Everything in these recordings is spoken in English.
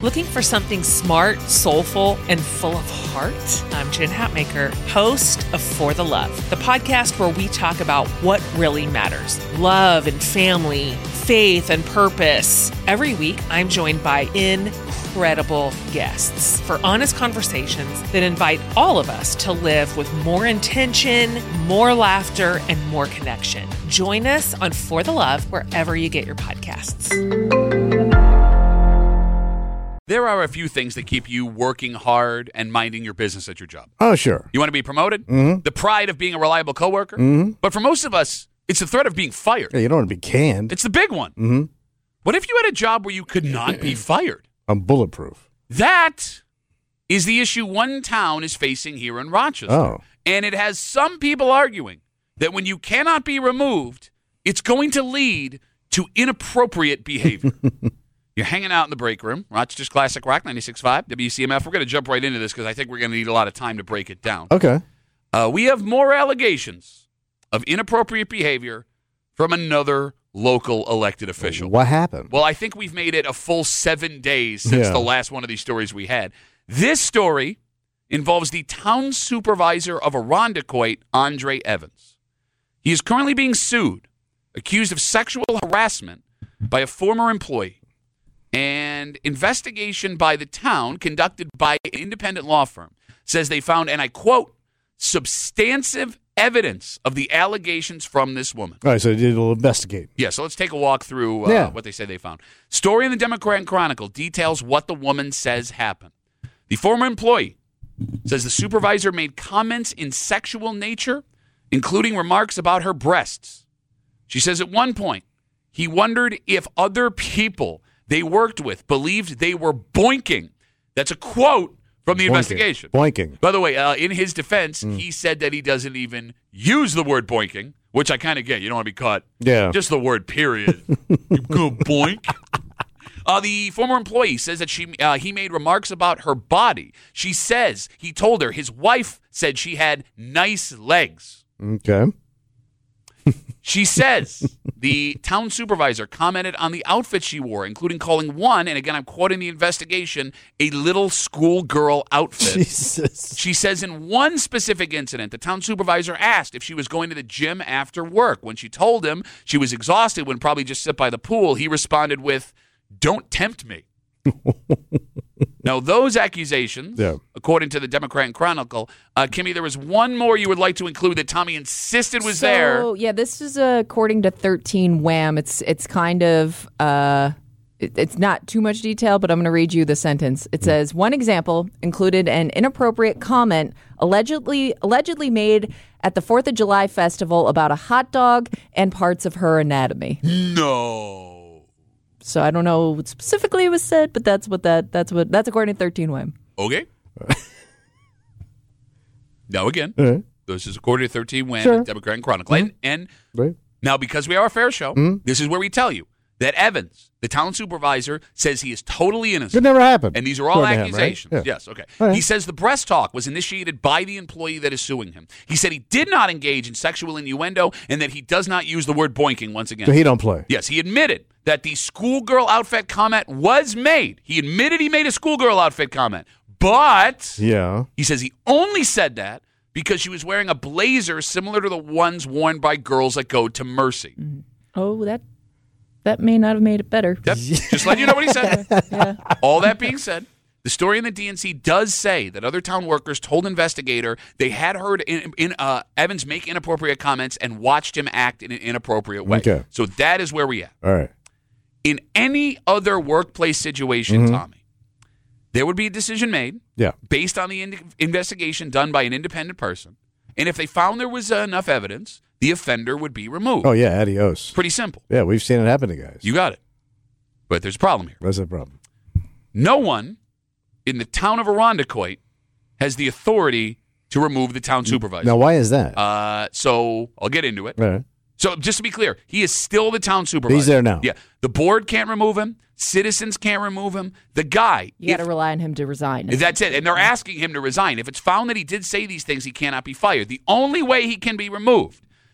Looking for something smart, soulful, and full of heart? I'm Jen Hatmaker, host of For the Love, the podcast where we talk about what really matters: love and family, faith and purpose. Every week, I'm joined by incredible guests for honest conversations that invite all of us to live with more intention, more laughter, and more connection. Join us on For the Love wherever you get your podcasts. There are a few things that keep you working hard and minding your business at your job. Oh, sure. You want to be promoted? Mm-hmm. The pride of being a reliable coworker? Mm-hmm. But for most of us, it's the threat of being fired. Yeah, you don't want to be canned. It's the big one. Mm-hmm. What if you had a job where you could not be fired? I'm bulletproof. That is the issue one town is facing here in Rochester. Oh. And it has some people arguing that when you cannot be removed, it's going to lead to inappropriate behavior. You're hanging out in the break room, Rochester's Classic Rock 96.5, WCMF. We're going to jump right into this because I think we're going to need a lot of time to break it down. Okay. We have more allegations of inappropriate behavior from another local elected official. What happened? Well, I think we've made it a full 7 days since the last one of these stories we had. This story involves the town supervisor of Irondequoit, Andre Evans. He is currently being sued, accused of sexual harassment by a former employee. And investigation by the town, conducted by an independent law firm, says they found, and I quote, substantive evidence of the allegations from this woman. All right, so they did a little investigating. Yeah, so let's take a walk through what they say they found. Story in the Democrat Chronicle details what the woman says happened. The former employee says the supervisor made comments in sexual nature, including remarks about her breasts. She says at one point, he wondered if other people they worked with believed they were boinking. That's a quote from the investigation. Boinking. By the way, in his defense, he said that he doesn't even use the word boinking, which I kind of get. You don't want to be caught. Yeah. Just the word, period. You go boink. The former employee says that he made remarks about her body. She says he told her his wife said she had nice legs. Okay. She says the town supervisor commented on the outfit she wore, including calling one, and again I'm quoting the investigation, a little schoolgirl outfit. Jesus. She says in one specific incident, the town supervisor asked if she was going to the gym after work. When she told him she was exhausted, would probably just sit by the pool, he responded with, "Don't tempt me." Now, those accusations, according to the Democrat Chronicle, Kimmy, there was one more you would like to include that Tommy insisted was there. So, yeah, this is according to 13 Wham. It's kind of, it's not too much detail, but I'm going to read you the sentence. It says, one example included an inappropriate comment allegedly made at the 4th of July festival about a hot dog and parts of her anatomy. No. So I don't know what specifically was said, but that's according to 13 Wham. Okay. Now again, this is according to 13 Wham, Sure. Democrat Chronicle. And Right. now, because we are a fair show, this is where we tell you that Evans, the town supervisor, says he is totally innocent. It never happened. And these are all According to him, right? accusations. Yeah. Yes, okay. All right. He says the breast talk was initiated by the employee that is suing him. He said he did not engage in sexual innuendo and that he does not use the word boinking once again. So he don't play. Yes, he admitted that the schoolgirl outfit comment was made. He admitted he made a schoolgirl outfit comment. But Yeah. he says he only said that because she was wearing a blazer similar to the ones worn by girls that go to Mercy. Oh, that may not have made it better. Yep. Just letting you know what he said. All that being said, the story in the DNC does say that other town workers told investigator they had heard Evans make inappropriate comments and watched him act in an inappropriate way. Okay. So that is where we at. All right. In any other workplace situation, Tommy, there would be a decision made based on the investigation done by an independent person. And if they found there was enough evidence, the offender would be removed. Oh, yeah, adios. Pretty simple. Yeah, we've seen it happen to guys. You got it. But there's a problem here. That's the problem. No one in the town of Irondequoit has the authority to remove the town supervisor. Now, why is that? So I'll get into it. All right. So just to be clear, he is still the town supervisor. He's there now. Yeah. The board can't remove him. Citizens can't remove him. The guy. You got to rely on him to resign. That's it. And they're asking him to resign. If it's found that he did say these things, he cannot be fired. The only way he can be removed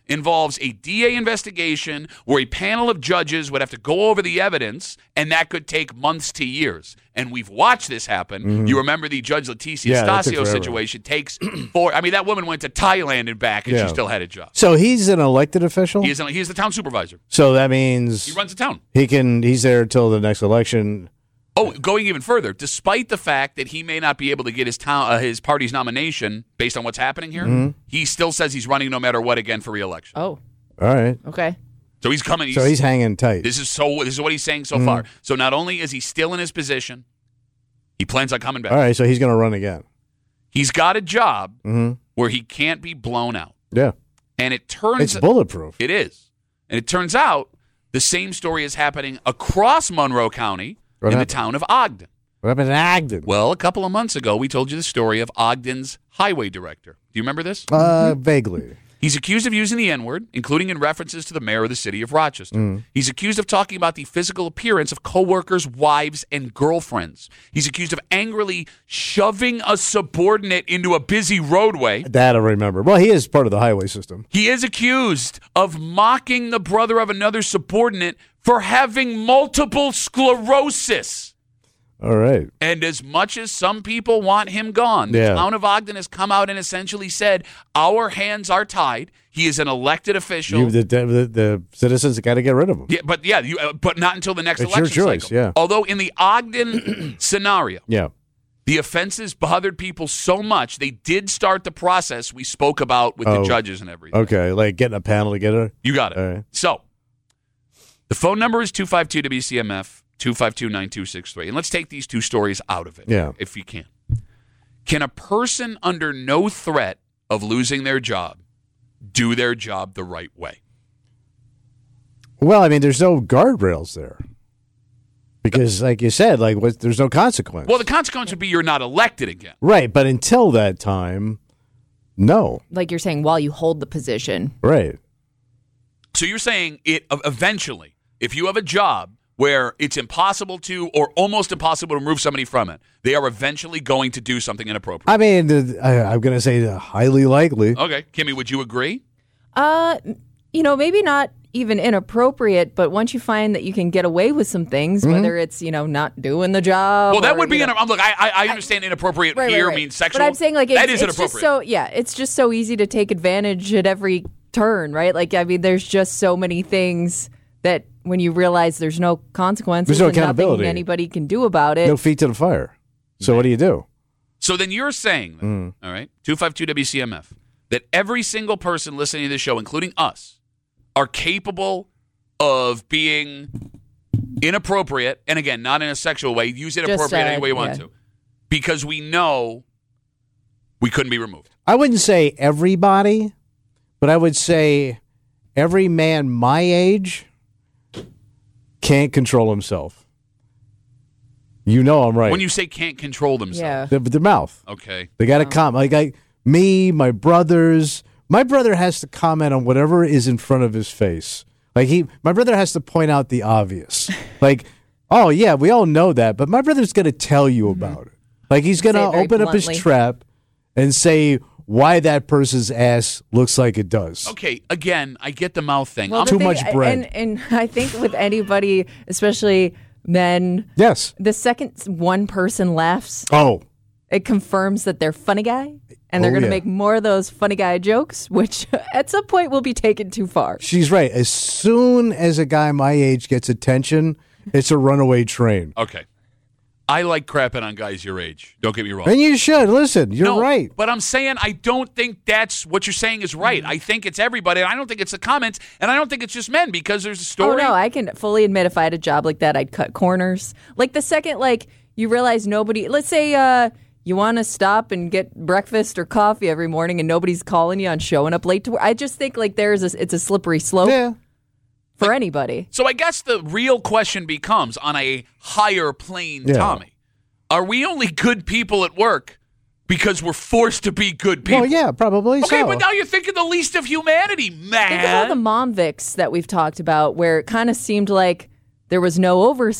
involves a DA investigation where a panel of judges would have to go over the evidence, and that could take months to years. And we've watched this happen. Mm-hmm. You remember the Judge Leticia Stasio situation takes that woman went to Thailand and back, and she still had a job. So he's an elected official? He's the town supervisor. So that means he runs the town. He's there until the next election. Oh, going even further, despite the fact that he may not be able to get his party's nomination based on what's happening here, he still says he's running no matter what again for re-election. Oh. All right. Okay. So he's coming. So he's hanging tight. This is what he's saying so far. So not only is he still in his position, he plans on coming back. All right, so he's going to run again. He's got a job where he can't be blown out. Yeah. And it's bulletproof. It is. And it turns out the same story is happening across Monroe County the town of Ogden. What happened in Ogden? Well, a couple of months ago, we told you the story of Ogden's highway director. Do you remember this? Vaguely. He's accused of using the N-word, including in references to the mayor of the city of Rochester. He's accused of talking about the physical appearance of coworkers, wives, and girlfriends. He's accused of angrily shoving a subordinate into a busy roadway. That I remember. Well, he is part of the highway system. He is accused of mocking the brother of another subordinate for having multiple sclerosis. All right. And as much as some people want him gone, the town of Ogden has come out and essentially said, our hands are tied. He is an elected official. The citizens got to get rid of him. Yeah, but not until the next election your choice, cycle. Yeah. Although in the Ogden scenario, the offenses bothered people so much, they did start the process we spoke about with the judges and everything. Okay, like getting a panel together? You got it. All right. So, the phone number is 252-WCMF. 252-9263. And let's take these two stories out of it, if you can. Can a person under no threat of losing their job do their job the right way? Well, I mean, there's no guardrails there. Because, like you said, there's no consequence. Well, the consequence would be you're not elected again. Right, but until that time, no. Like you're saying, while you hold the position. Right. So you're saying eventually, if you have a job where it's impossible to or almost impossible to remove somebody from it, they are eventually going to do something inappropriate. I mean, I'm going to say highly likely. Okay. Kimmy, would you agree? Maybe not even inappropriate, but once you find that you can get away with some things, whether it's, not doing the job. Well, that would be, look, I understand inappropriate here means sexual. But I'm saying, that is inappropriate. It's just so easy to take advantage at every turn, right? There's just so many things that when you realize there's no consequences, there's no accountability. Nothing anybody can do about it. No feet to the fire. So what do you do? So then you're saying, all right, 252-WCMF, that every single person listening to this show, including us, are capable of being inappropriate, and again, not in a sexual way, use inappropriate any way you want to, because we know we couldn't be removed. I wouldn't say everybody, but I would say every man my age can't control himself. You know I'm right. When you say can't control themselves. Their mouth. Okay. They got to comment. Like me, my brothers. My brother has to comment on whatever is in front of his face. My brother has to point out the obvious. Oh, yeah, we all know that, but my brother's going to tell you about it. He's going to open up his trap and say why that person's ass looks like it does. Okay, again, I get the mouth thing. Too much bread. And I think with anybody, especially men, yes, the second one person laughs, it confirms that they're funny guy, and they're going to make more of those funny guy jokes, which at some point will be taken too far. She's right. As soon as a guy my age gets attention, it's a runaway train. Okay. I like crapping on guys your age. Don't get me wrong. And you should. Listen, you're right. But I'm saying I don't think that's what you're saying is right. I think it's everybody. And I don't think it's the comments. And I don't think it's just men because there's a story. Oh, no. I can fully admit if I had a job like that, I'd cut corners. The second, you realize nobody, let's say you want to stop and get breakfast or coffee every morning and nobody's calling you on showing up late to work. I just think it's a slippery slope. Yeah. For anybody. So I guess the real question becomes, on a higher plane, Tommy, are we only good people at work because we're forced to be good people? Well, yeah, probably Okay, but now you're thinking the least of humanity, man. Think of all the mom vics that we've talked about where it kind of seemed like there was no oversight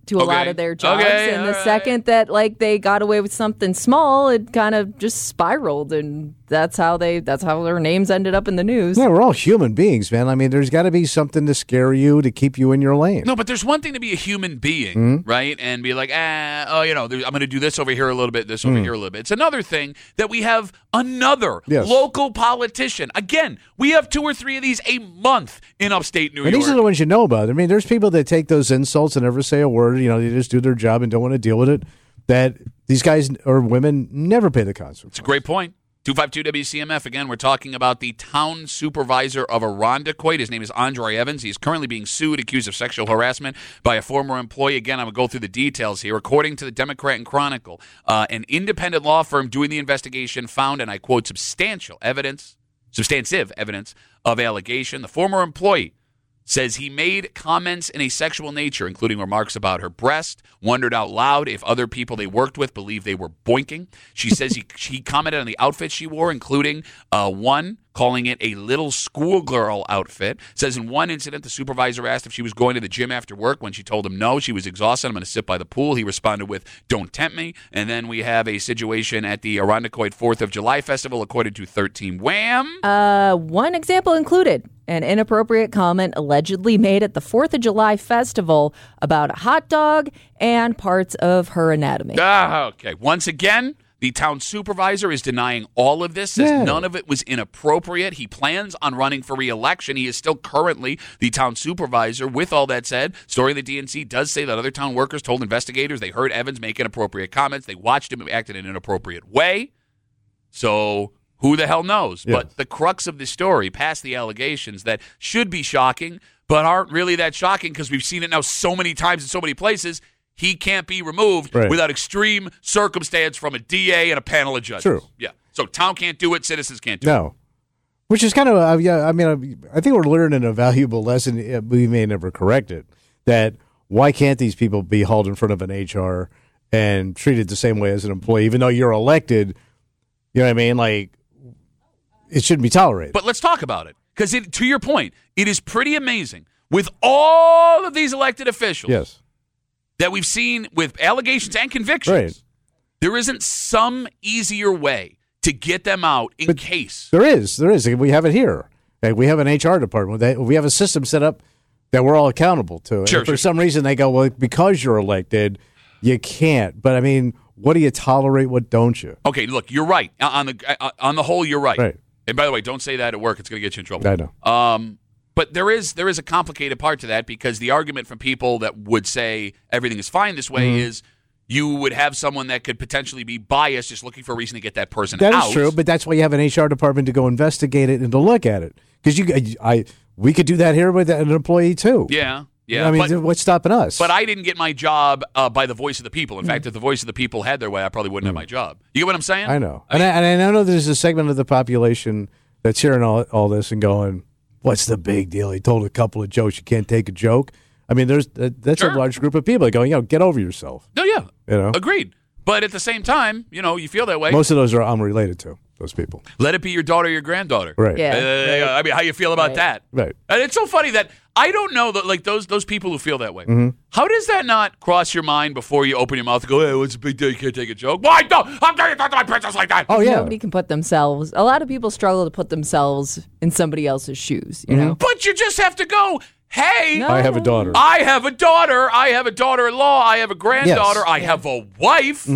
to a lot of their jobs. And the second that like they got away with something small, it kind of just spiraled, and that's how their names ended up in the news. Yeah, we're all human beings, man. I mean, there's got to be something to scare you to keep you in your lane. No, but there's one thing to be a human being, right? And be like, I'm going to do this over here a little bit, this over here a little bit. It's another thing that we have another local politician. Again, we have 2 or 3 of these a month in upstate New York. And these are the ones you know about. I mean, there's people that take those insults and never say a word. You know, they just do their job and don't want to deal with it. That these guys or women never pay the consequences. It's a great point. 252 WCMF. Again, we're talking about the town supervisor of Irondequoit. His name is Andre Evans. He's currently being sued, accused of sexual harassment by a former employee. Again, I'm going to go through the details here. According to the Democrat and Chronicle, an independent law firm doing the investigation found, and I quote, substantive evidence of allegation. The former employee says he made comments in a sexual nature, including remarks about her breast, wondered out loud if other people they worked with believed they were boinking. She says he commented on the outfit she wore, including one calling it a little schoolgirl outfit. Says in one incident, the supervisor asked if she was going to the gym after work. When she told him no, she was exhausted. I'm going to sit by the pool. He responded with, don't tempt me. And then we have a situation at the Irondequoit 4th of July Festival, according to 13 Wham. One example included an inappropriate comment allegedly made at the 4th of July Festival about a hot dog and parts of her anatomy. Okay. Once again, the town supervisor is denying all of this, says none of it was inappropriate. He plans on running for re-election. He is still currently the town supervisor. With all that said, story of the DNC does say that other town workers told investigators they heard Evans make inappropriate comments. They watched him act in an inappropriate way. So who the hell knows? Yes. But the crux of the story, past the allegations that should be shocking, but aren't really that shocking because we've seen it now so many times in so many places, he can't be removed without extreme circumstance from a DA and a panel of judges. True. Yeah. So town can't do it. Citizens can't do it. No. Which is kind of, I think we're learning a valuable lesson. We may never correct it. That why can't these people be hauled in front of an HR and treated the same way as an employee, even though you're elected? You know what I mean? Like, it shouldn't be tolerated. But let's talk about it. Because to your point, it is pretty amazing with all of these elected officials that we've seen with allegations and convictions, there isn't some easier way to get them out in case. There is. We have it here. We have an HR department. We have a system set up that we're all accountable to. Sure, and for some reason, they go, well, because you're elected, you can't. But, I mean, what do you tolerate? What don't you? Okay, look, you're right. On the whole, you're right. Right. And by the way, don't say that at work. It's going to get you in trouble. I know. But there is a complicated part to that because the argument from people that would say everything is fine this way is you would have someone that could potentially be biased just looking for a reason to get that person out. That is true, but that's why you have an HR department to go investigate it and to look at it. Because we could do that here with an employee too. Yeah. I mean, what's stopping us? But I didn't get my job by the voice of the people. In fact, if the voice of the people had their way, I probably wouldn't have my job. You get what I'm saying? I know. And I know there's a segment of the population that's hearing all this and going, what's the big deal? He told a couple of jokes. You can't take a joke. I mean, that's a large group of people going, get over yourself. No, yeah. Agreed. But at the same time, you feel that way. Most of those are unrelated to those people. Let it be your daughter or your granddaughter. Right. Yeah. I mean, how you feel about that? Right. And it's so funny that I don't know that, like, those people who feel that way. How does that not cross your mind before you open your mouth and go, hey, what's a big deal? You can't take a joke? Why? No, I'm telling you, talk to my princess like that. Oh, yeah. Nobody can put themselves. A lot of people struggle to put themselves in somebody else's shoes, you know? But you just have to go, hey. I have a daughter. I have a daughter. I have a daughter-in-law. I have a granddaughter. Yes. I have a wife.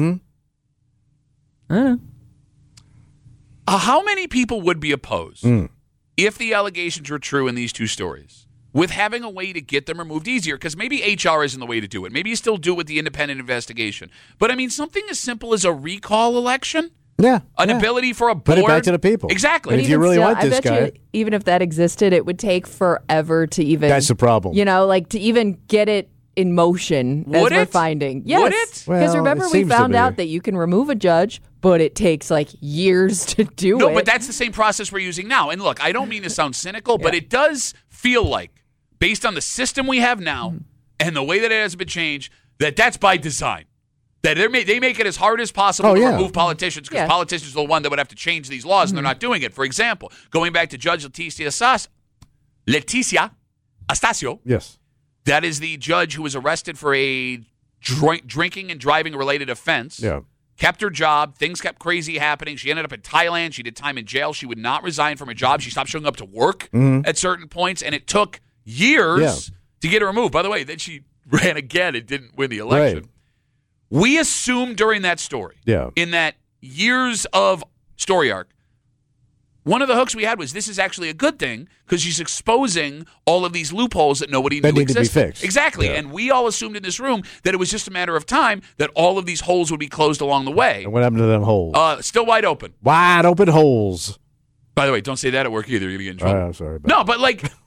How many people would be opposed if the allegations were true in these two stories with having a way to get them removed easier? Because maybe HR isn't the way to do it. Maybe you still do it with the independent investigation. But, I mean, something as simple as a recall election? Yeah. An ability for a board? Put it back to the people. Exactly. And if you really want this guy. Even if that existed, it would take forever to even. That's the problem. Like to even get it in motion Would as we're it? finding. Yes. Would it? Because Well, remember, it we seems to found be. out that you can remove a judge, but it takes like years to do it. No, but that's the same process we're using now. And look, I don't mean to sound cynical, but it does feel like, based on the system we have now and the way that it has been changed, that's by design. That they make it as hard as possible to remove politicians because politicians are the one that would have to change these laws, and they're not doing it. For example, going back to Judge Leticia Astacio. Yes. That is the judge who was arrested for a drinking and driving related offense. Yeah. Kept her job. Things kept crazy happening. She ended up in Thailand. She did time in jail. She would not resign from her job. She stopped showing up to work at certain points, and it took years to get her removed. By the way, then she ran again and didn't win the election. Right. We assumed during that story, in that years of story arc, one of the hooks we had was this is actually a good thing because she's exposing all of these loopholes that nobody knew need existed. to be fixed. Exactly. Yeah. And we all assumed in this room that it was just a matter of time that all of these holes would be closed along the way. And what happened to them holes? Still wide open. Wide open holes. By the way, don't say that at work either. You're going to get in trouble. I'm sorry. No, but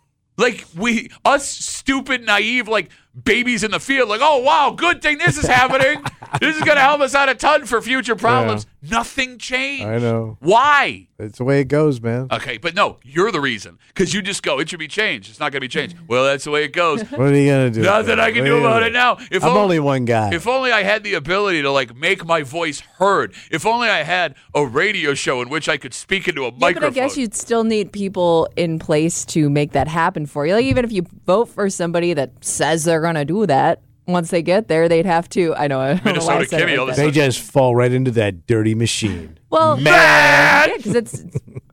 us stupid, naive, babies in the field, oh, wow, good thing this is happening. This is going to help us out a ton for future problems. Nothing changed. I know. Why? It's the way it goes, man. Okay, but no, you're the reason. Because you just go, it should be changed. It's not going to be changed. Well, that's the way it goes. What are you going to do? Nothing I can do about it now. I'm only one guy. If only I had the ability to make my voice heard. If only I had a radio show in which I could speak into a microphone. But I guess you'd still need people in place to make that happen for you. Even if you vote for somebody that says they're going to do that, once they get there, they'd have to. I know. Minnesota Kimmy, all of a They sudden. just fall right into that dirty machine. Well, Man! because it's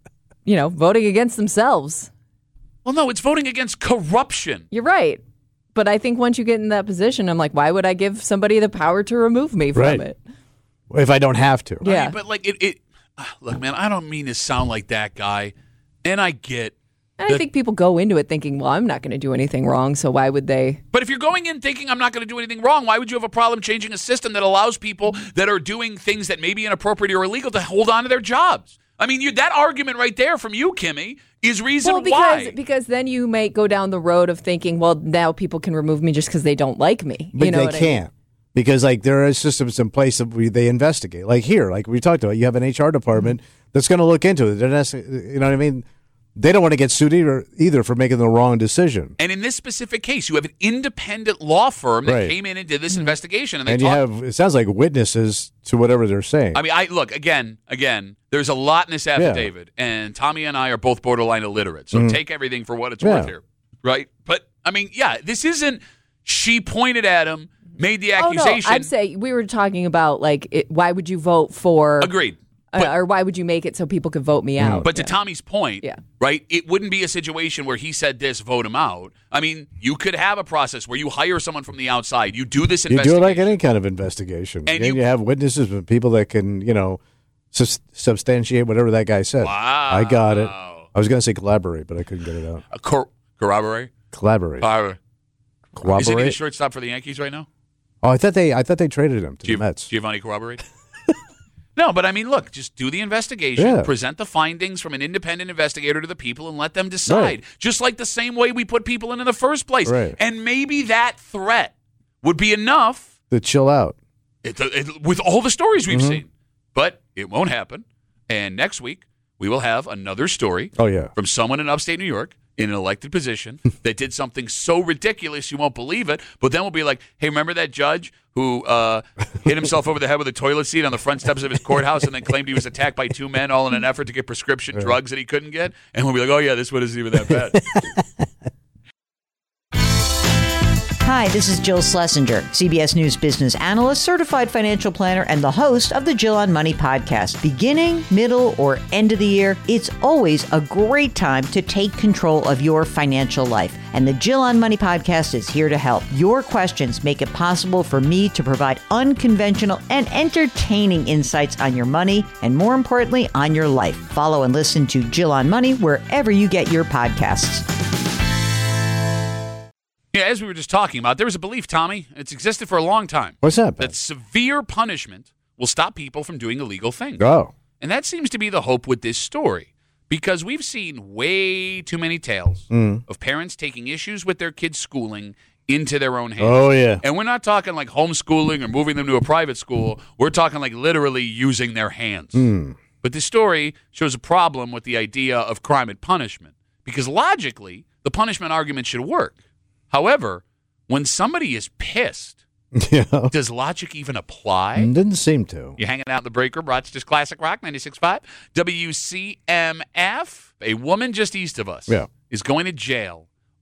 voting against themselves. Well, no, it's voting against corruption. You're right. But I think once you get in that position, I'm like, why would I give somebody the power to remove me from it? If I don't have to. Yeah. I mean, but look, man, I don't mean to sound like that guy, and I get. And I think people go into it thinking, well, I'm not going to do anything wrong, so why would they? But if you're going in thinking I'm not going to do anything wrong, why would you have a problem changing a system that allows people that are doing things that may be inappropriate or illegal to hold on to their jobs? I mean, that argument right there from you, Kimmy, is reason why. Because then you may go down the road of thinking, well, now people can remove me just because they don't like me. But you know they what can't. I mean? Because there are systems in place that they investigate. Like here, like we talked about, you have an HR department that's going to look into it. They're not, you know what I mean? They don't want to get sued either for making the wrong decision. And in this specific case, you have an independent law firm that came in and did this investigation. And you have, it sounds like, witnesses to whatever they're saying. I mean, look, again, there's a lot in this affidavit. And Tommy and I are both borderline illiterate. So take everything for what it's worth here. Right? But, I mean, this isn't she pointed at him, made the accusation. Oh, no, I'd say we were talking about, why would you vote for... Agreed. Or why would you make it so people could vote me out? But to Tommy's point, right, it wouldn't be a situation where he said this, vote him out. I mean, you could have a process where you hire someone from the outside. You do this investigation. You do it like any kind of investigation. And you have witnesses and people that can, substantiate whatever that guy said. Wow. I got it. I was going to say collaborate, but I couldn't get it out. Corroborate? Collaborate. Corroborate? Isn't he the shortstop for the Yankees right now? Oh, I thought they traded him to the Mets. Giovanni Corroborate? No, but I mean, look, just do the investigation, present the findings from an independent investigator to the people, and let them decide. Right. Just like the same way we put people in the first place. Right. And maybe that threat would be enough to chill out. With all the stories we've seen. But it won't happen. And next week, we will have another story from someone in upstate New York in an elected position that did something so ridiculous you won't believe it. But then we'll be like, hey, remember that judge who hit himself over the head with a toilet seat on the front steps of his courthouse and then claimed he was attacked by two men all in an effort to get prescription drugs that he couldn't get? And we'll be like, oh, yeah, this one isn't even that bad. Hi, this is Jill Schlesinger, CBS News business analyst, certified financial planner, and the host of the Jill on Money podcast. Beginning, middle, or end of the year, it's always a great time to take control of your financial life. And the Jill on Money podcast is here to help. Your questions make it possible for me to provide unconventional and entertaining insights on your money and, more importantly, on your life. Follow and listen to Jill on Money wherever you get your podcasts. Yeah, as we were just talking about, there was a belief, Tommy, it's existed for a long time. What's that? That severe punishment will stop people from doing illegal things. Oh. And that seems to be the hope with this story, because we've seen way too many tales of parents taking issues with their kids' schooling into their own hands. Oh, yeah. And we're not talking like homeschooling or moving them to a private school. We're talking like literally using their hands. But this story shows a problem with the idea of crime and punishment, because logically, the punishment argument should work. However, when somebody is pissed, does logic even apply? Didn't seem to. You're hanging out in the break room, Rochester's Classic Rock, 96.5. WCMF, a woman just east of us, is going to jail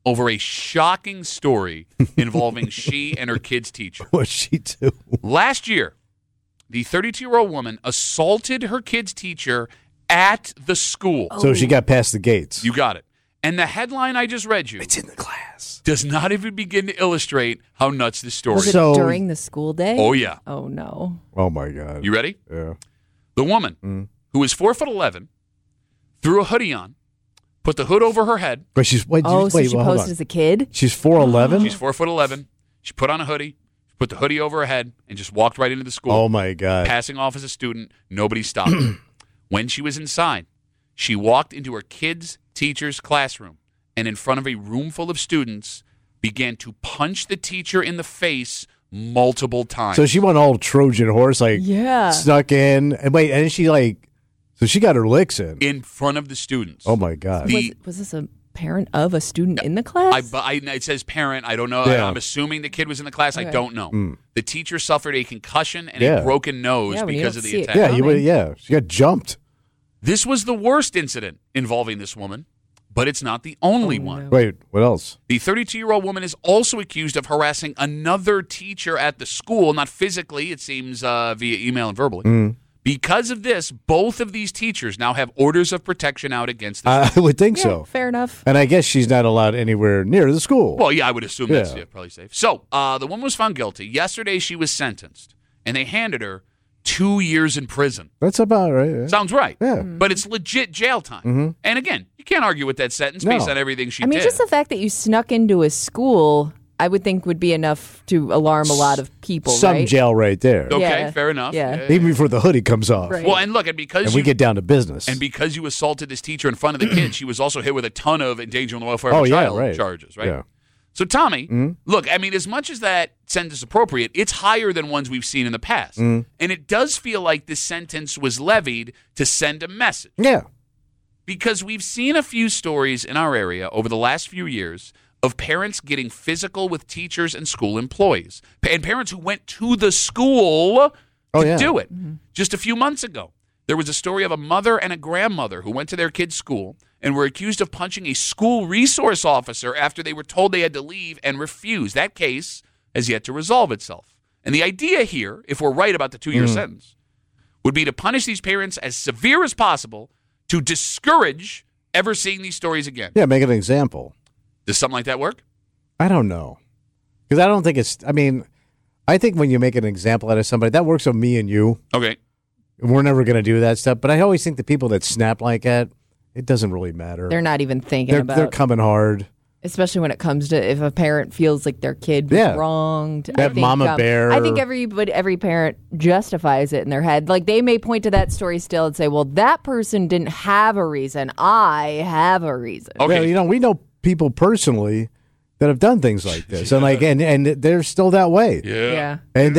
over a shocking story involving she and her kid's teacher. What'd she do? Last year, the 32-year-old woman assaulted her kid's teacher at the school. So she got past the gates. You got it. And the headline I just read you It's in the class. does not even begin to illustrate how nuts this story Was is. it So- during the school day? Oh, yeah. Oh, no. Oh, my God. You ready? Yeah. The woman, who is 4'11", threw a hoodie on, put the hood over her head. But she's, wait, Oh, so wait, she well, hold posed on. as a kid? She's 4'11"? She's 4'11". She put on a hoodie, put the hoodie over her head, and just walked right into the school. Oh, my God. Passing off as a student. Nobody stopped her. When she was inside, she walked into her kid's teacher's classroom and in front of a room full of students began to punch the teacher in the face multiple times. So she went all Trojan horse, like, Yeah. snuck in. And wait, and she, like, so she got her licks in. front of the students. Oh, my God. Was this a parent of a student in the class? It says parent. I don't know. Yeah. I'm assuming the kid was in the class. I Okay. don't know. The teacher suffered a concussion and Yeah. a broken nose Yeah, when you because don't of see the it attack. Yeah, coming. she got jumped. This was the worst incident involving this woman, but it's not the only one. Wait, what else? The 32-year-old woman is also accused of harassing another teacher at the school, not physically, it seems via email and verbally. Because of this, both of these teachers now have orders of protection out against the I would think Yeah, so. fair enough. And I guess she's not allowed anywhere near the school. Well, yeah, I would assume that's Yeah. probably safe. So the woman was found guilty. Yesterday, she was sentenced, and they handed her 2 years in prison. That's about right. Yeah. Sounds right. Yeah. But it's legit jail time. And again, you can't argue with that sentence based No. on everything she I mean, did. just the fact that you snuck into a school, I would think would be enough to alarm a lot of people, Some right? jail right there. Okay, Yeah. fair enough. Yeah. Even before the hoodie comes off. Right. Well, and look, and because And we you get down to business. And because you assaulted this teacher in front of the kid, she was also hit with a ton of endangering the welfare Oh, of a yeah, child right. charges, right? Yeah. So, Tommy, look, I mean, as much as that sentence is appropriate, it's higher than ones we've seen in the past. And it does feel like this sentence was levied to send a message. Yeah. Because we've seen a few stories in our area over the last few years of parents getting physical with teachers and school employees. And parents who went to the school to do it. Just a few months ago, there was a story of a mother and a grandmother who went to their kid's school and were accused of punching a school resource officer after they were told they had to leave and refused. That case has yet to resolve itself. And the idea here, if we're right about the 2-year sentence, would be to punish these parents as severe as possible to discourage ever seeing these stories again. Yeah, make an example. Does something like that work? I don't know. Because I don't think it's, I mean, I think when you make an example out of somebody, that works on me and you. Okay. We're never going to do that stuff. But I always think the people that snap like that, it doesn't really matter. They're not even thinking about They're coming hard. especially when it comes to if a parent feels like their kid was Yeah. wronged. That mama bear. I think every parent justifies it in their head. Like they may point to that story still and say, "Well, that person didn't have a reason. I have a reason." Okay. Well, we know people personally that have done things like this, and and they're still that way. Yeah. And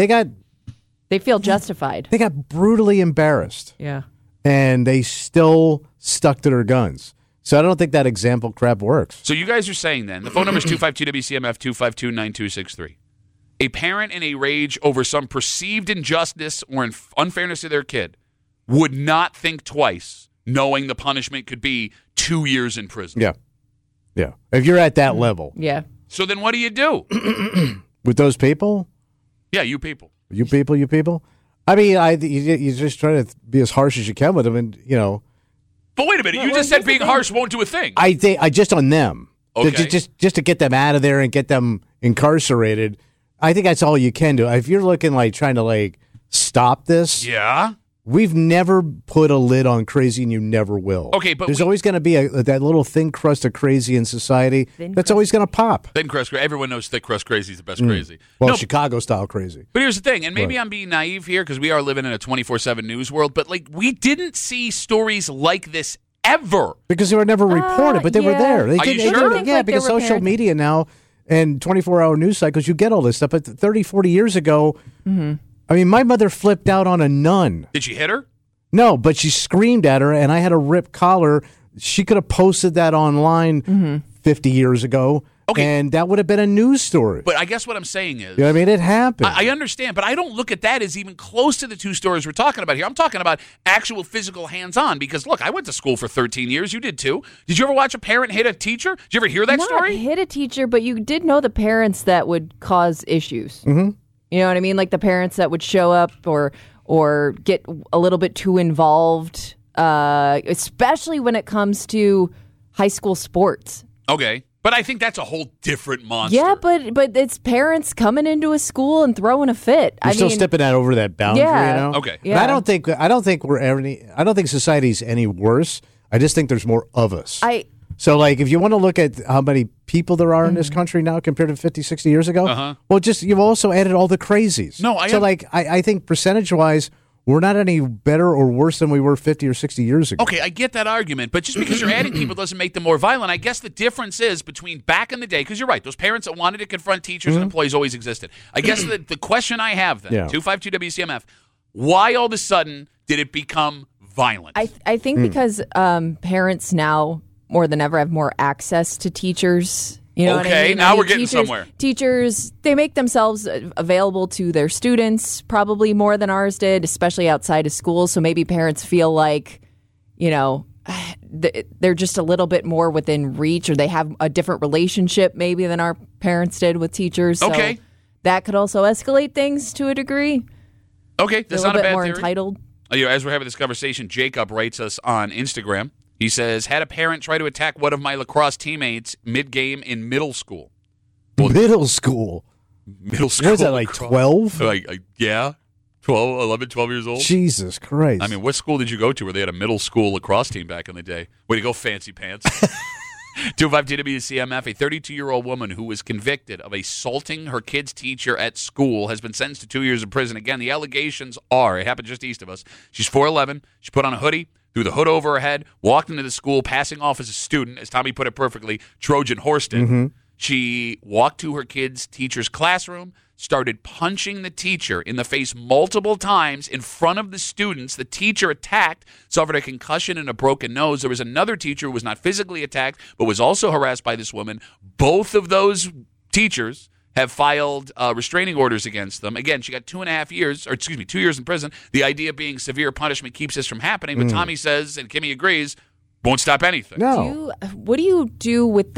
They feel justified. they got brutally embarrassed, Yeah. and they still stuck to their guns. So I don't think that example crap works. So you guys are saying then, the phone number is 252-WCMF, 252-9263. A parent in a rage over some perceived injustice or unfairness to their kid would not think twice, knowing the punishment could be 2 years in prison. Yeah. If you're at that level Yeah. So then what do you do? with those people, Yeah, you people. you people. I mean, you just try to be as harsh as you can with them, and But wait a minute, you just said being harsh won't do a thing. I just on them. Okay. Just to get them out of there and get them incarcerated. I think that's all you can do. If you're looking like trying to like stop this, Yeah. we've never put a lid on crazy, and you never will. Okay, but there's always going to be that little thin crust of crazy in society that's always going to pop. Thin crust, everyone knows thick crust crazy is the best crazy. Well, No, Chicago style crazy. but here's the thing, and maybe I'm being naive here because we are living in a 24/7 news world, but like we didn't see stories like this ever. Because they were never reported, but they were yeah. there. They Are you did- sure? they- I think Yeah, like because there were social parents- media now and 24-hour news cycles, you get all this stuff. But 30, 40 years ago, I mean, my mother flipped out on a nun. Did she hit her? No, but she screamed at her, and I had a ripped collar. She could have posted that online 50 years ago, Okay. And that would have been a news story. But I guess what I'm saying is, You know what I mean? It happened. I understand, but I don't look at that as even close to the two stories we're talking about here. I'm talking about actual physical hands-on because, look, I went to school for 13 years. You did too. Did you ever watch a parent hit a teacher? Did you ever hear that Not story? hit a teacher, but you did know the parents that would cause issues. Mm-hmm. You know what I mean? Like the parents that would show up or get a little bit too involved, especially when it comes to high school sports. Okay. But I think that's a whole different monster. Yeah, but it's parents coming into a school and throwing a fit. You're still stepping that over that boundary, Yeah. you know? Okay. But I don't think society's any worse. I just think there's more of us. So, like, if you want to look at how many people there are in this country now compared to 50, 60 years ago, well, you've also added all the crazies. No, I think percentage-wise, we're not any better or worse than we were 50 or 60 years ago. Okay, I get that argument, but just because you're adding people doesn't make them more violent. I guess the difference is between back in the day, because you're right, those parents that wanted to confront teachers and employees always existed. I guess the question I have then, 252-WCMF, why all of a sudden did it become violent? I think because parents now more than ever have more access to teachers. You know what I mean? Now we're getting somewhere. Teachers, they make themselves available to their students probably more than ours did, especially outside of school. So maybe parents feel like, you know, they're just a little bit more within reach, or they have a different relationship maybe than our parents did with teachers. So Okay. that could also escalate things to a degree. Okay, that's a not little a bit bad more theory. entitled. As we're having this conversation, Jacob writes us on Instagram. He says, had a parent try to attack one of my lacrosse teammates mid-game in middle school. Middle school? Middle school. What is that, like 12? Yeah, 11, 12 years old. Jesus Christ. I mean, what school did you go to where they had a middle school lacrosse team back in the day? Way to go, fancy pants. 252-WCMF, a 32-year-old woman who was convicted of assaulting her kid's teacher at school has been sentenced to 2 years in prison. Again, the allegations are, it happened just east of us. She's 4'11". She put on a hoodie, threw the hood over her head, walked into the school, passing off as a student, as Tommy put it perfectly, Trojan horsed it. She walked to her kid's teacher's classroom, started punching the teacher in the face multiple times in front of the students. The teacher attacked, suffered a concussion and a broken nose. There was another teacher who was not physically attacked, but was also harassed by this woman. Both of those teachers have filed restraining orders against them. Again, she got 2 years in prison. The idea being severe punishment keeps this from happening. But Tommy says, and Kimmy agrees, won't stop anything. No. What do you do with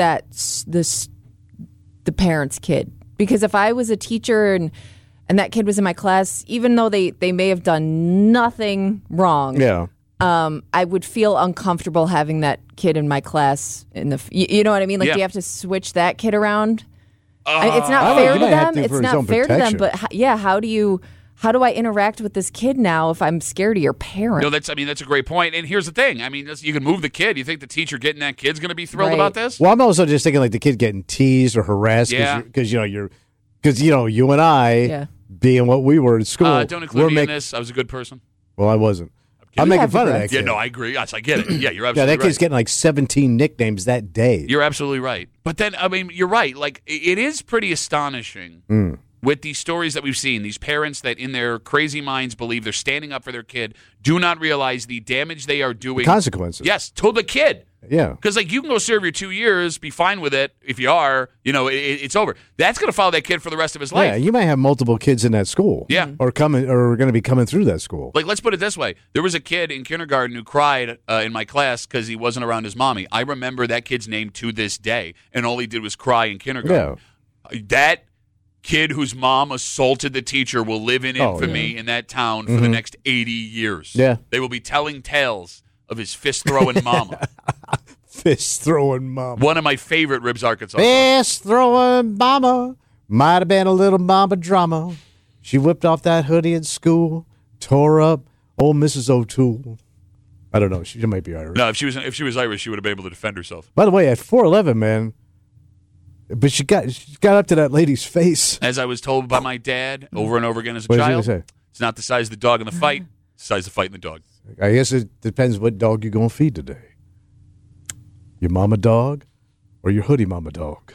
the parent's kid? Because if I was a teacher and that kid was in my class, even though they may have done nothing wrong, I would feel uncomfortable having that kid in my class. You know what I mean? Like, do you have to switch that kid around? It's not fair to them. It's not fair to them. But how do I interact with this kid now if I'm scared of your parent? No, that's a great point. And here's the thing. I mean, you can move the kid. You think the teacher getting that kid's going to be thrilled about this? Well, I'm also just thinking like the kid getting teased or harassed because you and I being what we were in school. Don't include me in this. I was a good person. Well, I wasn't. I'm making fun of that kid. Yeah, no, I agree. Yes, I get it. Yeah, you're absolutely right. Yeah, that kid's getting like 17 nicknames that day. You're absolutely right. But then, I mean, you're right. Like, it is pretty astonishing with these stories that we've seen, these parents that in their crazy minds believe they're standing up for their kid, do not realize the damage they are doing. Consequences. Yes, to the kid. Yeah. Because, like, you can go serve your 2 years, be fine with it. If you are, it's over. That's going to follow that kid for the rest of his life. Yeah, you might have multiple kids in that school. Yeah. Or going to be coming through that school. Like, let's put it this way. There was a kid in kindergarten who cried in my class because he wasn't around his mommy. I remember that kid's name to this day, and all he did was cry in kindergarten. Yeah. That kid whose mom assaulted the teacher will live in infamy in that town for the next 80 years. Yeah. They will be telling tales of his fist-throwing mama. Fist-throwing mama. One of my favorite Ribs Arkansas. Fist-throwing mama. Might have been a little mama drama. She whipped off that hoodie at school, tore up old Mrs. O'Toole. I don't know. She might be Irish. No, if she was Irish, she would have been able to defend herself. By the way, at 4'11", man, but she got up to that lady's face. As I was told by my dad over and over again as a What child, did he say? It's not the size of the dog in the fight, it's the size of the fight in the dog. I guess it depends what dog you're going to feed today. Your mama dog or your hoodie mama dog?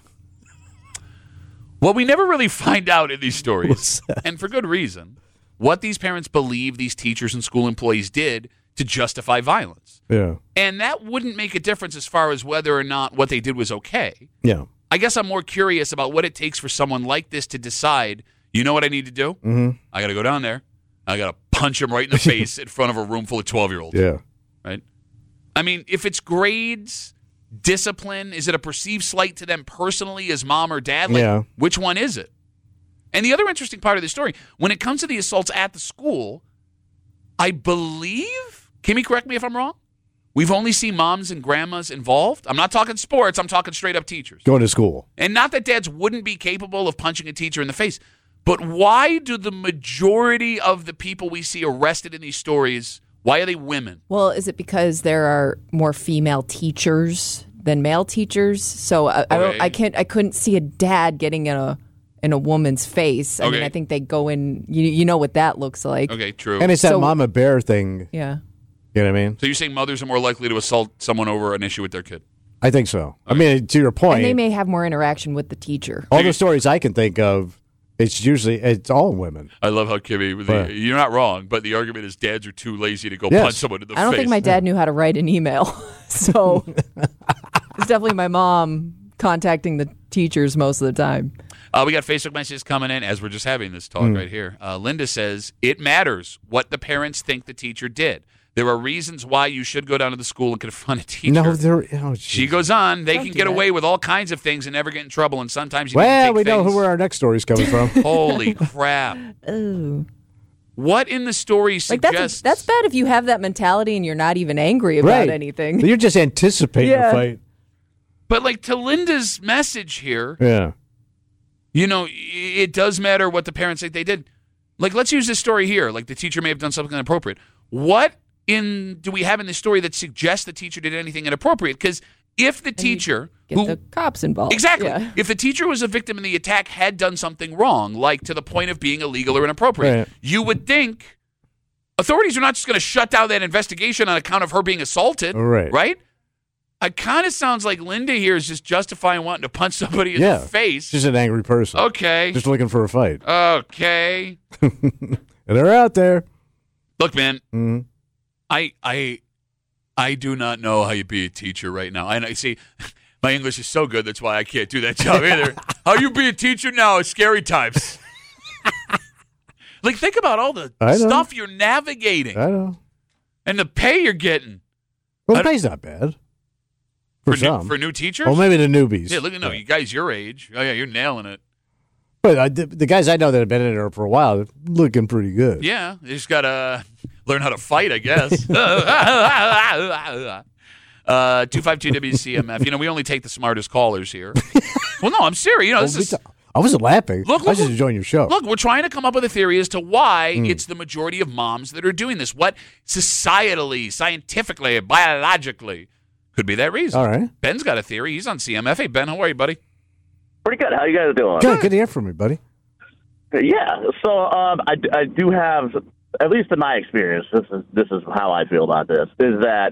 Well, we never really find out in these stories, and for good reason, what these parents believe these teachers and school employees did to justify violence. Yeah. And that wouldn't make a difference as far as whether or not what they did was okay. Yeah. I guess I'm more curious about what it takes for someone like this to decide, you know what I need to do? Mm-hmm. I got to go down there. I got to punch him right in the face in front of a room full of 12-year-olds. Yeah. Right? I mean, if it's grades, discipline, is it a perceived slight to them personally as mom or dad? Like, which one is it? And the other interesting part of the story, when it comes to the assaults at the school, I believe, Kimmy, correct me if I'm wrong, we've only seen moms and grandmas involved. I'm not talking sports. I'm talking straight up teachers. Going to school. And not that dads wouldn't be capable of punching a teacher in the face, but why do the majority of the people we see arrested in these stories, why are they women? Well, is it because there are more female teachers than male teachers? So I couldn't see a dad getting in a woman's face. I mean, I think they go in, you know what that looks like. Okay, true. And it's that mama bear thing. Yeah. You know what I mean? So you're saying mothers are more likely to assault someone over an issue with their kid? I think so. Okay. I mean, to your point. And they may have more interaction with the teacher. All the stories I can think of, it's all women. I love how Kimmy, you're not wrong, but the argument is dads are too lazy to go punch someone in the face. I don't think my dad knew how to write an email. So it's definitely my mom contacting the teachers most of the time. We got Facebook messages coming in as we're just having this talk right here. Linda says, it matters what the parents think the teacher did. There are reasons why you should go down to the school and confront a teacher. She goes on, they can get away with all kinds of things and never get in trouble, and sometimes you know where our next story's coming from. Holy crap. Ooh. What in the story suggests... That's bad if you have that mentality and you're not even angry about anything. You're just anticipating a fight. But like to Linda's message here... Yeah. You know, it does matter what the parents think they did. Like, let's use this story here. Like, the teacher may have done something inappropriate. What do we have in this story that suggests the teacher did anything inappropriate? Because if the teacher... Get the cops involved. Exactly. Yeah. If the teacher was a victim in the attack, had done something wrong, like to the point of being illegal or inappropriate, you would think authorities are not just going to shut down that investigation on account of her being assaulted. Right? It kind of sounds like Linda here is just justifying wanting to punch somebody in the face. She's an angry person. Okay. Just looking for a fight. Okay. And they're out there. Look, man, I do not know how you be a teacher right now. And I see, my English is so good, that's why I can't do that job either. How you be a teacher now is scary times. Like, think about all the stuff you're navigating. I know. And the pay you're getting. Well, the pay's not bad. For new teachers? Well, maybe the newbies. Yeah, look at you guys your age. Oh, yeah, you're nailing it. But the guys I know that have been in there for a while, they're looking pretty good. Yeah, you just got to learn how to fight, I guess. 252-WCMF. You know, we only take the smartest callers here. Well, no, I'm serious. You know, this is... I wasn't laughing. I was just enjoying your show. Look, we're trying to come up with a theory as to why it's the majority of moms that are doing this. What societally, scientifically, biologically could be that reason. All right. Ben's got a theory. He's on CMF. Hey, Ben, how are you, buddy? Pretty good. How you guys doing? Good to hear from you, buddy. Yeah. So I do have, at least in my experience, this is how I feel about this, is that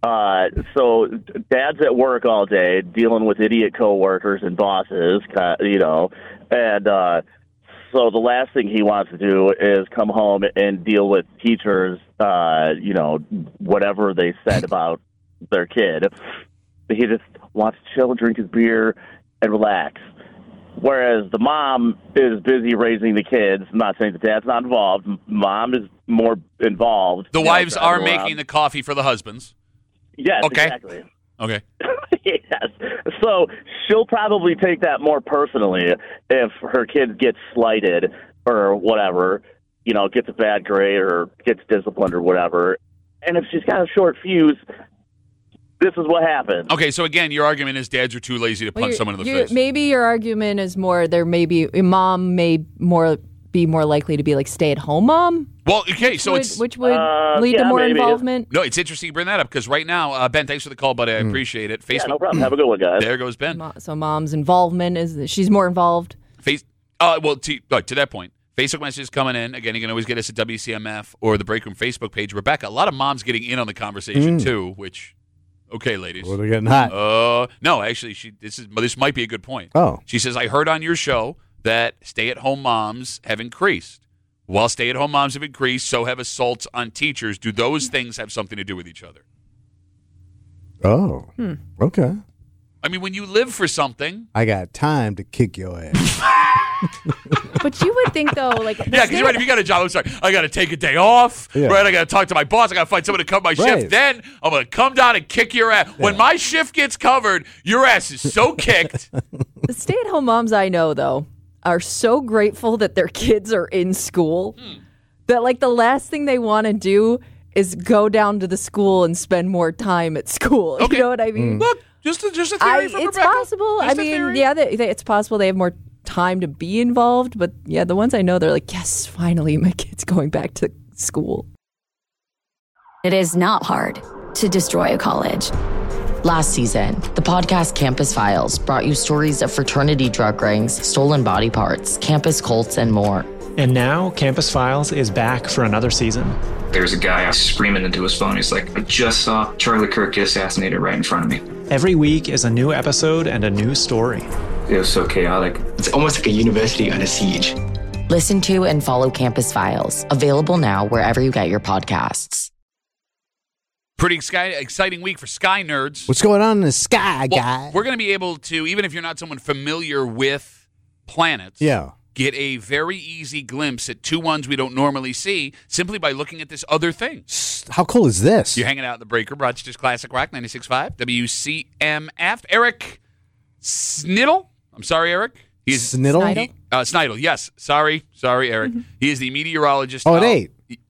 so dad's at work all day dealing with idiot coworkers and bosses, you know, and so the last thing he wants to do is come home and deal with teachers, you know, whatever they said about their kid. He just wants to chill and drink his beer and relax. Whereas the mom is busy raising the kids. I'm not saying the dad's not involved. Mom is more involved. The wives are making the coffee for the husbands. Yes, okay. Exactly. Okay. Yes. So she'll probably take that more personally if her kid gets slighted or whatever, you know, gets a bad grade or gets disciplined or whatever. And if she's got a short fuse, this is what happens. Okay, so again, your argument is dads are too lazy to punch someone in the face. Maybe your argument is more a mom may be more likely to be like stay-at-home mom. Well, okay, so which would lead to more maybe. involvement. No, it's interesting you bring that up because right now, Ben, thanks for the call, buddy. I appreciate it. Facebook, yeah, no problem. Have a good one, guys. There goes Ben. So mom's involvement she's more involved. Well, to that point. Facebook messages coming in. Again, you can always get us at WCMF or the Break Room Facebook page. Rebecca, a lot of moms getting in on the conversation too, which, okay, ladies. Well, they're getting hot. No, actually, this might be a good point. Oh. She says, I heard on your show that stay-at-home moms have increased. While stay-at-home moms have increased, so have assaults on teachers. Do those things have something to do with each other? Oh, okay. I mean, when you live for something. I got time to kick your ass. But you would think, though, like... Yeah, because you're right. If you got a job, I'm sorry, I got to take a day off, right? I got to talk to my boss. I got to find someone to cover my shift. Then I'm going to come down and kick your ass. When my shift gets covered, your ass is so kicked. The stay-at-home moms I know, though, are so grateful that their kids are in school that, like, the last thing they want to do is go down to the school and spend more time at school. Okay. You know what I mean? Look, just a theory from it's Rebecca. possible. Just I a mean, theory. yeah, it's possible they have more time to be involved. But, yeah, the ones I know, they're like, yes, finally, my kid's going back to school. It is not hard to destroy a college. Last season, the podcast Campus Files brought you stories of fraternity drug rings, stolen body parts, campus cults, and more. And now, Campus Files is back for another season. There's a guy screaming into his phone. He's like, I just saw Charlie Kirk get assassinated right in front of me. Every week is a new episode and a new story. It was so chaotic. It's almost like a university under siege. Listen to and follow Campus Files, available now wherever you get your podcasts. Pretty exciting week for Sky nerds. What's going on in the sky, Well, guys? we're going to be able to, even if you're not someone familiar with planets, get a very easy glimpse at two ones we don't normally see simply by looking at this other thing. How cool is this? You're hanging out in the breaker, Rochester's Classic Rock 96.5, WCMF. Eric Snittle. I'm sorry, Eric. He's Snittle? Snidel, yes. Sorry, Eric. He is the meteorologist. Oh, it ain't.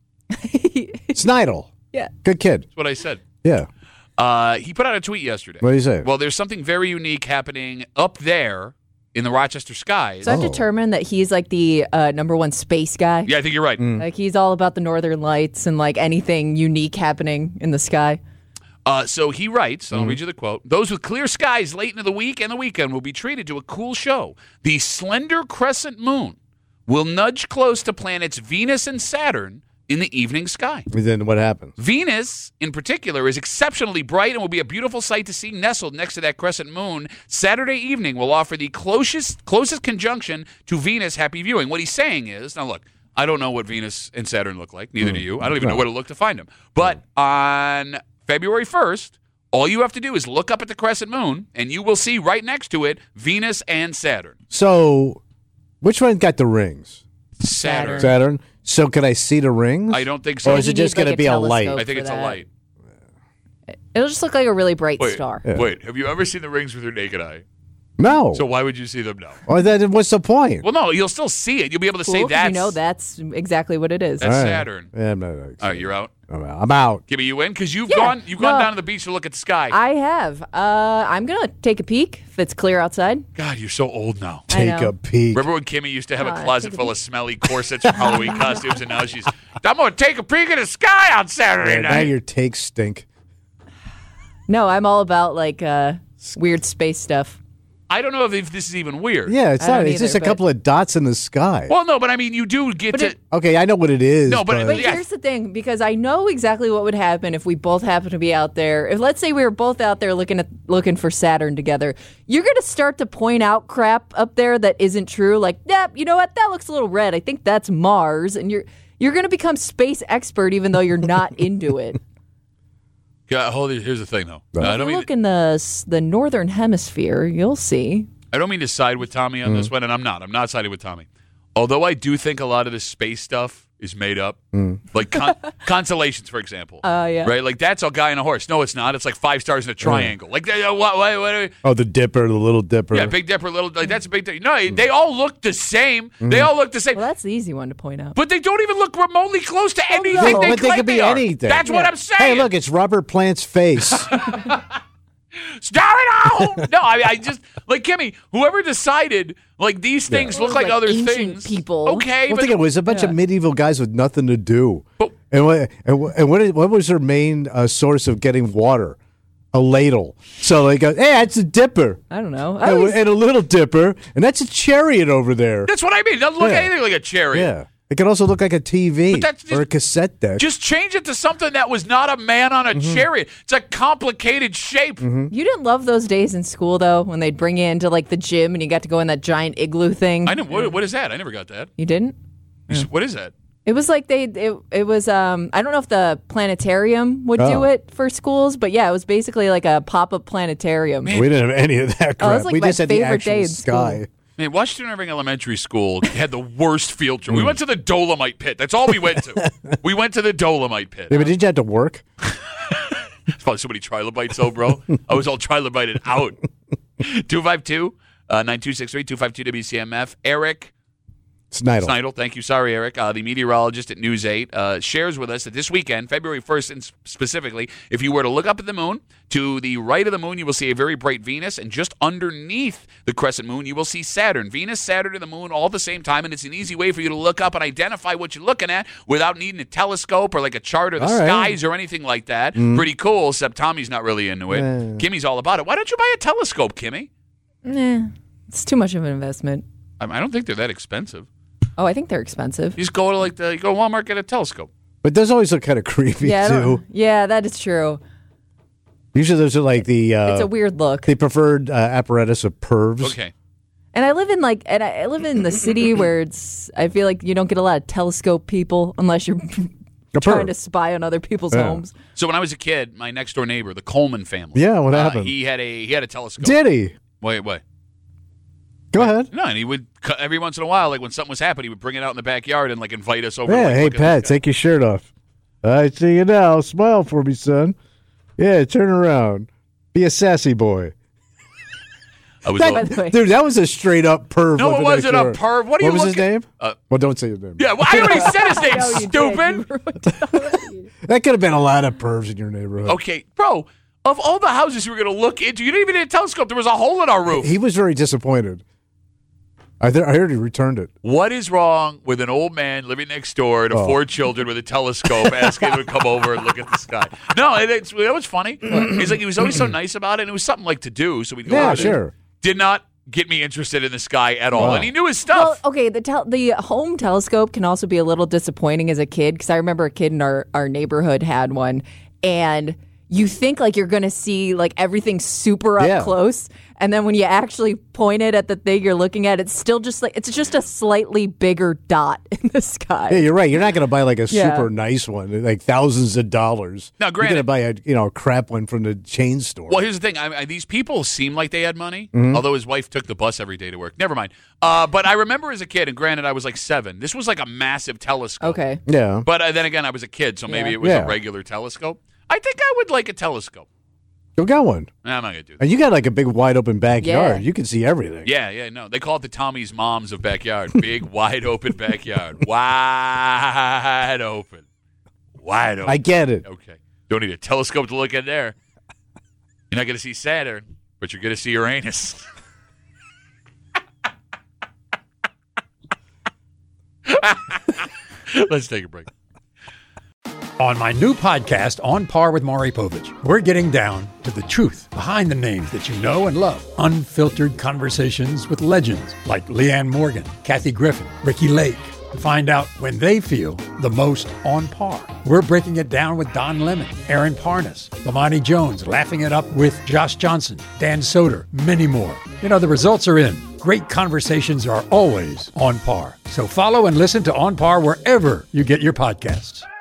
Snidel. Yeah. Good kid. That's what I said. Yeah. He put out a tweet yesterday. What did he say? Well, there's something very unique happening up there in the Rochester skies. So I've determined that he's like the number one space guy. Yeah, I think you're right. Like he's all about the northern lights and like anything unique happening in the sky. So he writes, I'll read you the quote, "Those with clear skies late into the week and the weekend will be treated to a cool show. The slender crescent moon will nudge close to planets Venus and Saturn in the evening sky. And then what happens? Venus, in particular, is exceptionally bright and will be a beautiful sight to see nestled next to that crescent moon. Saturday evening will offer the closest conjunction to Venus. Happy viewing." What he's saying is, now look, I don't know what Venus and Saturn look like. Neither do you. I don't even know where to look to find them. But on February 1st, all you have to do is look up at the crescent moon, and you will see right next to it Venus and Saturn. So, which one got the rings? Saturn. So, can I see the rings? I don't think so. Or is it just going to be a light? I think it's a light. It'll just look like a really bright star. Wait, have you ever seen the rings with your naked eye? No. So why would you see them now? Well, then what's the point? Well, no, you'll still see it. You'll be able to say that's... You know that's exactly what it is. That's Saturn. Yeah, I'm not all right, you're out? I'm out. Kimmy, you in? Because you've gone down to the beach to look at the sky. I have. I'm going to take a peek if it's clear outside. God, you're so old now. Take a peek. Remember when Kimmy used to have a closet full of smelly corsets from Halloween costumes, and now she's, I'm going to take a peek at the sky on Saturday night. Now your takes stink. No, I'm all about like weird space stuff. I don't know if this is even weird. Yeah, it's not. It's just a couple of dots in the sky. Well, no, but I mean, you do get to... Okay, I know what it is. No, but here's the thing, because I know exactly what would happen if we both happen to be out there. If let's say we were both out there looking for Saturn together, you're going to start to point out crap up there that isn't true. Like, yep, you know what? That looks a little red. I think that's Mars, and you're going to become space expert even though you're not into it. Yeah, here's the thing, though. If you look in the northern hemisphere, you'll see. I don't mean to side with Tommy on this one, and I'm not. I'm not siding with Tommy. Although I do think a lot of this space stuff is made up. Like constellations, for example. Yeah. Right? Like, that's a guy and a horse. No, it's not. It's like 5 stars in a triangle. Like, what? Oh, the Dipper, the Little Dipper. Yeah, Big Dipper, Little... Like, that's a big thing. No, they all look the same. They all look the same. Well, that's the easy one to point out. But they don't even look remotely close to anything But they could be anything. That's what I'm saying. Hey, look, it's Robert Plant's face. Start it out! No, I just... Like, Kimmy, whoever decided, like, these things look like other things. People. Okay, I but... think it was a bunch of medieval guys with nothing to do. And what was their main source of getting water? A ladle. So they go, hey, that's a dipper. I don't know. And a little dipper. And that's a chariot over there. That's what I mean. It doesn't look anything like a chariot. Yeah. It could also look like a TV or a cassette deck. Just change it to something that was not a man on a chariot. It's a complicated shape. You didn't love those days in school, though, when they'd bring you into, like, the gym and you got to go in that giant igloo thing? I know. What is that? I never got that. You didn't? What is that? It was like it was I don't know if the planetarium would do it for schools, but yeah, it was basically like a pop-up planetarium. We didn't have any of that crap. It was like we my just had the favorite actual day in sky. school. Man, Washington Irving Elementary School had the worst field trip. We went to the Dolomite Pit. That's all we went to. We went to the Dolomite Pit. Yeah, but did you have to work? There's probably so many trilobites, though, bro. I was all trilobited out. 252-9263, 252-WCMF. Eric Sneidel, thank you. Sorry, Eric. The meteorologist at News 8 shares with us that this weekend, February 1st and specifically, if you were to look up at the moon, to the right of the moon, you will see a very bright Venus, and just underneath the crescent moon, you will see Saturn. Venus, Saturn, and the moon all at the same time, and it's an easy way for you to look up and identify what you're looking at without needing a telescope or like a chart of the skies or anything like that. Pretty cool, except Tommy's not really into it. Kimmy's all about it. Why don't you buy a telescope, Kimmy? Nah, it's too much of an investment. I don't think they're that expensive. Oh, I think they're expensive. You just go to you go to Walmart, get a telescope. But those always look kind of creepy too. Yeah, that is true. Usually those are like the it's a weird look. The preferred apparatus of pervs. Okay. And I live in the city where I feel like you don't get a lot of telescope people unless you're trying to spy on other people's homes. So when I was a kid, my next door neighbor, the Coleman family. Yeah, what happened? He had a telescope. Did he? Wait. Go ahead. No, and he would every once in a while, like when something was happening, he would bring it out in the backyard and like invite us over. Yeah, to, hey look Pat, take your shirt off. I see you now. Smile for me, son. Yeah, turn around. Be a sassy boy. Dude, that was a straight up perv. No, it wasn't a perv. What was his name? Well, don't say his name. Yeah, well, I already said his name, stupid. That could have been a lot of pervs in your neighborhood. Okay, bro. Of all the houses you were going to look into, you didn't even need a telescope. There was a hole in our roof. He was very disappointed. I heard he returned it. What is wrong with an old man living next door to 4 children with a telescope asking him to come over and look at the sky? No, that was funny. He's like, he was always so nice about it, and it was something like to do, so we'd go over sure. there. Did not get me interested in the sky at all, and he knew his stuff. Well, okay, the home telescope can also be a little disappointing as a kid, because I remember a kid in our neighborhood had one, and you think like you're going to see like everything super up close. And then when you actually point it at the thing you're looking at, it's still just like, it's just a slightly bigger dot in the sky. Yeah, you're right. You're not going to buy like a super nice one, like thousands of dollars. Now, granted, you're going to buy a crap one from the chain store. Well, here's the thing. These people seem like they had money, although his wife took the bus every day to work. Never mind. But I remember as a kid, and granted, I was like 7. This was like a massive telescope. Okay. Yeah. But then again, I was a kid, so maybe it was a regular telescope. I think I would like a telescope. Go get one. Nah, I'm not going to do that. And you got like a big, wide open backyard. You can see everything. Yeah, no. They call it the Tommy's Moms of backyard. Big, wide open backyard. Wide open. Wide open. I get it. Okay. Don't need a telescope to look in there. You're not going to see Saturn, but you're going to see Uranus. Let's take a break. On my new podcast, On Par with Maury Povich, we're getting down to the truth behind the names that you know and love. Unfiltered conversations with legends like Leanne Morgan, Kathy Griffin, Ricky Lake, to find out when they feel the most on par. We're breaking it down with Don Lemon, Aaron Parnas, Lamani Jones, laughing it up with Josh Johnson, Dan Soder, many more. You know, the results are in. Great conversations are always on par. So follow and listen to On Par wherever you get your podcasts.